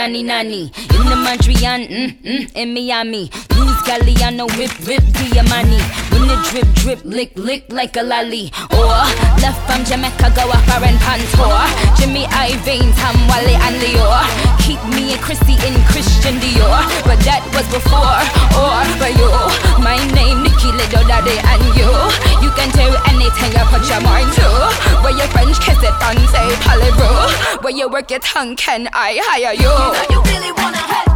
Yanni Nani. In the Montreal, in Miami. Lose Galliano, whip, Diamani. When the drip, lick like a lolly. Or left from Jamaica, go a foreign pantour. Jimmy Iovine, Tom Wale and Leo. Keep me and Chrissy in Christian Dior. But that was before, or for you. My name, Nikki Little Daddy, and you. You can do anything you put your mind to. Where your French kiss it and say Palibro. Where you work your tongue, can I hire you? You know you really wanna head